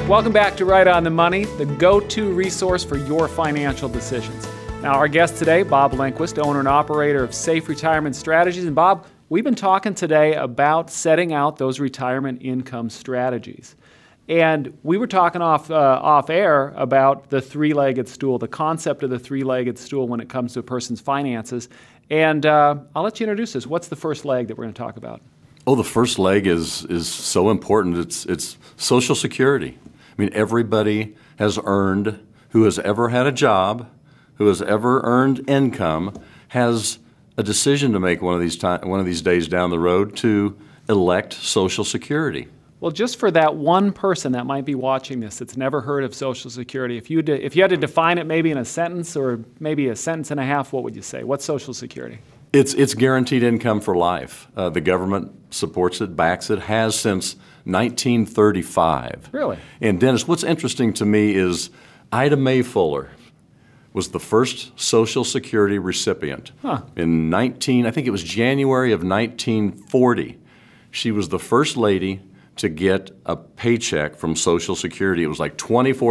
Welcome back to Right on the Money, the go-to resource for your financial decisions. Now, our guest today, Bob Lindquist, owner and operator of Safe Retirement Strategies. And Bob, we've been talking today about setting out those retirement income strategies. And we were talking off air about the three-legged stool, the concept of the three-legged stool when it comes to a person's finances. And I'll let you introduce this. What's the first leg that we're going to talk about? Oh, the first leg is so important. It's Social Security. I mean, everybody has earned, who has ever had a job, who has ever earned income, has a decision to make one of these days down the road to elect Social Security. Well, just for that one person that might be watching this that's never heard of Social Security, if you had to define it maybe in a sentence or maybe a sentence and a half, what would you say? What's Social Security? It's guaranteed income for life. The government supports it, backs it, has since 1935. Really? And Dennis, what's interesting to me is Ida Mae Fuller was the first Social Security recipient. In I think it was January of 1940. She was the first lady to get a paycheck from Social Security. It was like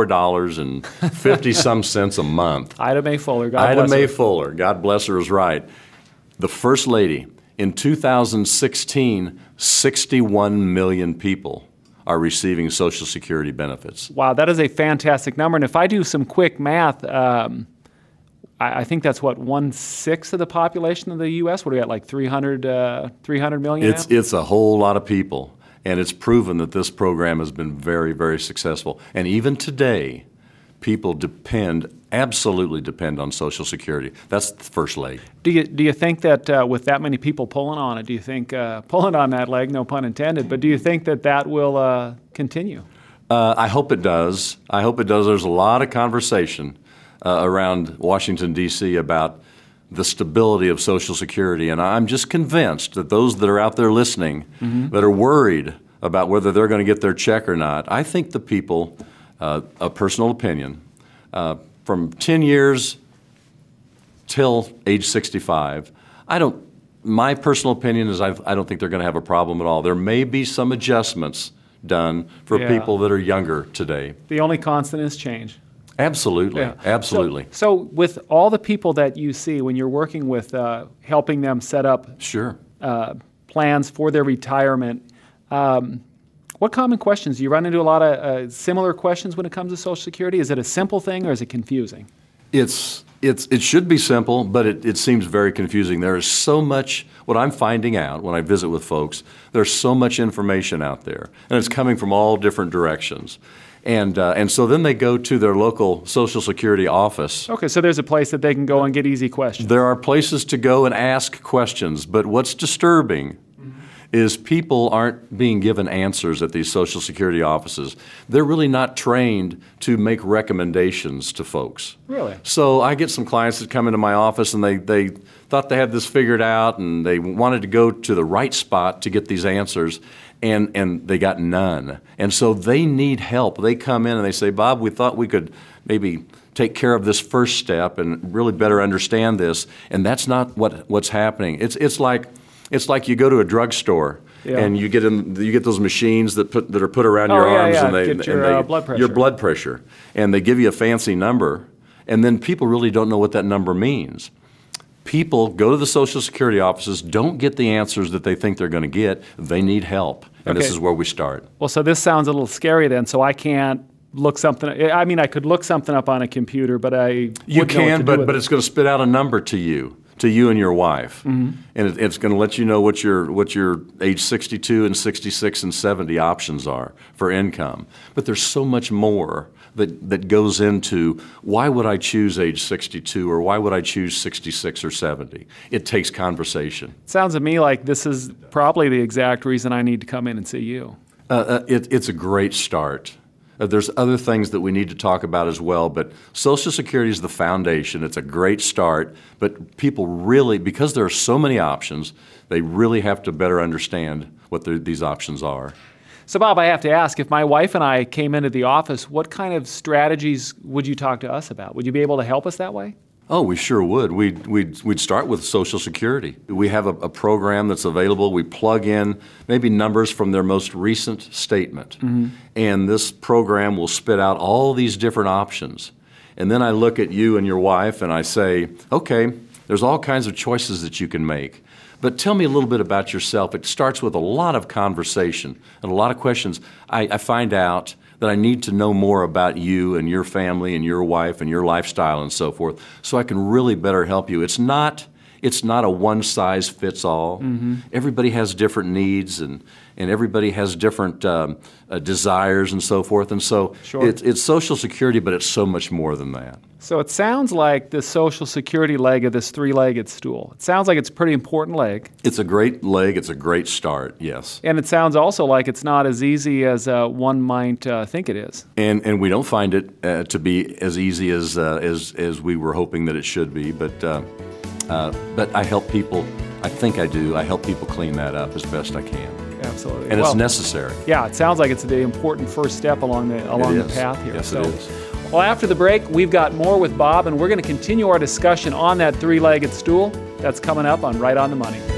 $24.50 cents a month. Ida Mae Fuller, God bless her. Ida Mae Fuller, God bless her, is right. The first lady. In 2016, 61 million people are receiving Social Security benefits. Wow, that is a fantastic number. And if I do some quick math, I think that's what, 1/6 of the population of the U.S.? What do we got, like 300 million now? It's a whole lot of people. And it's proven that this program has been very, very successful. And even today, people absolutely depend on Social Security. That's the first leg. Do you think that with that many people pulling on it, do you think, pulling on that leg, no pun intended, but do you think that will continue? I hope it does. I hope it does. There's a lot of conversation around Washington, D.C. about the stability of Social Security. And I'm just convinced that those that are out there listening that are worried about whether they're going to get their check or not, I think the people, a personal opinion, from 10 years till age 65, my personal opinion is I don't think they're going to have a problem at all. There may be some adjustments done for people that are younger today. The only constant is change. Absolutely, absolutely. So with all the people that you see when you're working with helping them set up plans for their retirement, what common questions? Do you run into a lot of similar questions when it comes to Social Security? Is it a simple thing or is it confusing? It should be simple, but it seems very confusing. There is so much, what I'm finding out when I visit with folks, there's so much information out there, and it's coming from all different directions. And so then they go to their local Social Security office. Okay, so there's a place that they can go and get easy questions. There are places to go and ask questions, but what's disturbing is people aren't being given answers at these Social Security offices. They're really not trained to make recommendations to folks. Really? So I get some clients that come into my office and they thought they had this figured out and they wanted to go to the right spot to get these answers, and they got none. And so they need help. They come in and they say, Bob, we thought we could maybe take care of this first step and really better understand this, and that's not what's happening. It's like you go to a drugstore and you get those machines that are put around your arms and they get your blood pressure. Your blood pressure, and they give you a fancy number, and then people really don't know what that number means. People go to the Social Security offices, don't get the answers that they think they're going to get. They need help, and this is where we start. Well, so this sounds a little scary then. So I can't look something. I mean, I could look something up on a computer, but you can, but it's going to spit out a number to you and your wife, and it's going to let you know what your age 62 and 66 and 70 options are for income. But there's so much more that goes into why would I choose age 62 or why would I choose 66 or 70. It takes conversation. Sounds to me like this is probably the exact reason I need to come in and see you. It's a great start. There's other things that we need to talk about as well, but Social Security is the foundation. It's a great start, but people really, because there are so many options, they really have to better understand what these options are. So, Bob, I have to ask, if my wife and I came into the office, what kind of strategies would you talk to us about? Would you be able to help us that way? Oh, we sure would. We'd start with Social Security. We have a program that's available. We plug in maybe numbers from their most recent statement. And this program will spit out all these different options. And then I look at you and your wife and I say, okay, there's all kinds of choices that you can make. But tell me a little bit about yourself. It starts with a lot of conversation and a lot of questions. I find out that I need to know more about you and your family and your wife and your lifestyle and so forth, so I can really better help you. It's not a one-size-fits-all. Everybody has different needs and everybody has different desires and so forth. And so it's Social Security, but it's so much more than that. So it sounds like the Social Security leg of this three-legged stool. It sounds like it's a pretty important leg. It's a great leg. It's a great start, yes. And it sounds also like it's not as easy as one might think it is. And we don't find it to be as easy as we were hoping that it should be, but I help people. I think I do. I help people clean that up as best I can. Absolutely. And it's necessary. Yeah, it sounds like it's the important first step along the path here. Yes, it is. Well, after the break, we've got more with Bob, and we're going to continue our discussion on that three-legged stool. That's coming up on Right on the Money.